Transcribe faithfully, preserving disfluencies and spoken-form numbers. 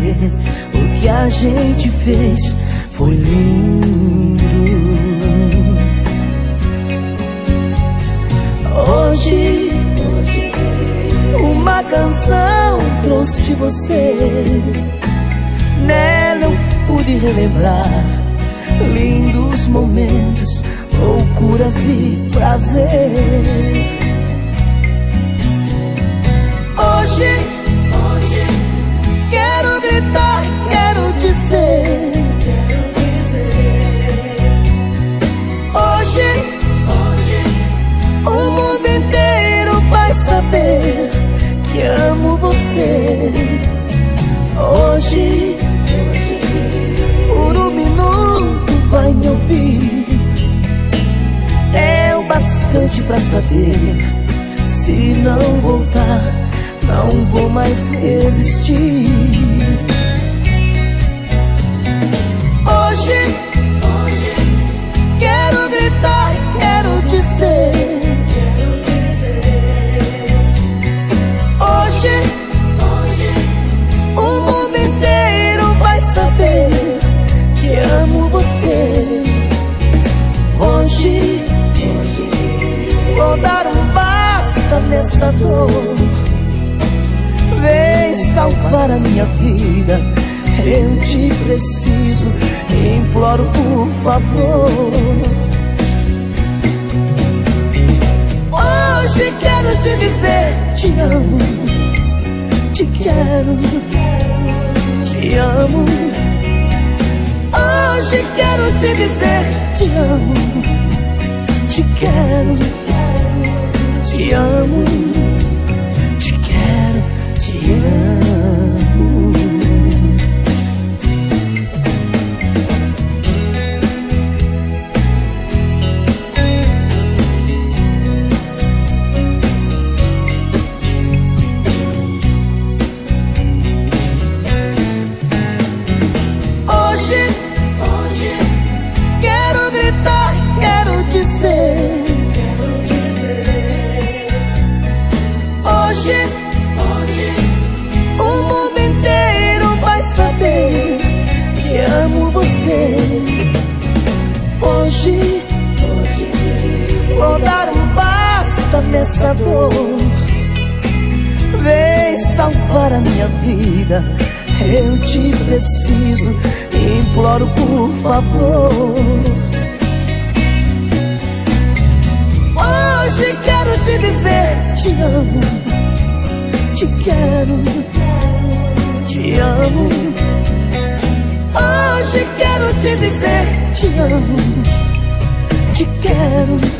dizer, o que a gente fez foi lindo. Hoje, uma canção trouxe você. Nela eu pude relembrar lindos momentos, loucuras e prazer. Hoje, hoje quero gritar, quero dizer. Hoje, hoje o mundo inteiro vai saber que amo você. Hoje, por um minuto vai me ouvir. É o bastante pra saber, se não voltar, não vou mais resistir. Hoje, hoje quero gritar, quero dizer. Hoje, hoje o mundo inteiro vai saber que amo você. Hoje, hoje vou dar um basta nessa dor. Vem salvar a minha vida, eu te preciso, imploro por favor. Hoje quero te dizer, te amo, te quero, te amo. Hoje quero te dizer, te amo, te quero, te amo, te quero, te amo. Hoje, hoje quero gritar, quero dizer. Hoje, hoje o mundo inteiro vai saber que amo você. Hoje, hoje vou dar um basta nessa dor. Vem salvar a minha vida, eu te preciso, imploro por favor. Hoje quero te dizer, te amo, te quero, te amo. Hoje quero te dizer, te amo, te quero.